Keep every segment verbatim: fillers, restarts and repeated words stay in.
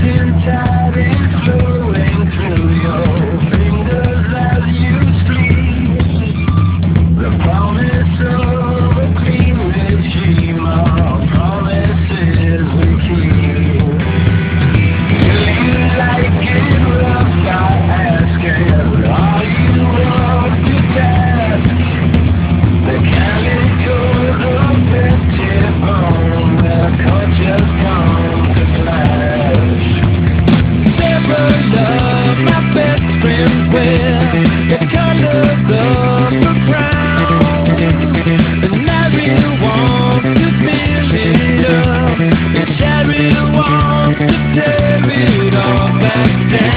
Tide is flowing through your fingers as you sleep. The promise of a clean regime, our promises we keep. Do you like it rough? I ask, and are you up to task? The calicos of pity bone, the culture's come to clash. Sarah love, my best friends wear the colors of the crown. And Mary wants to build it up, and Cheryl wants to tear it all back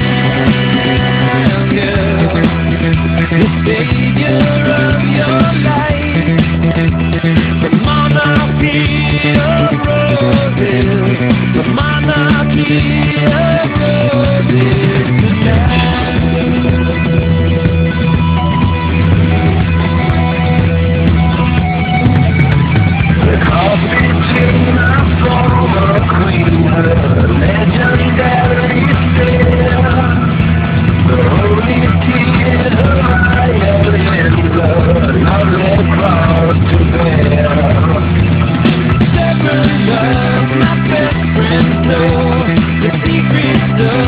down, girl. The savior of your life, the monarchy of roses, the monarchy of roses tonight. The coffee chain of former queen, her legendary stare. The holy tears of violins, a lovely cross to bear. Several of my best friends know the secrets of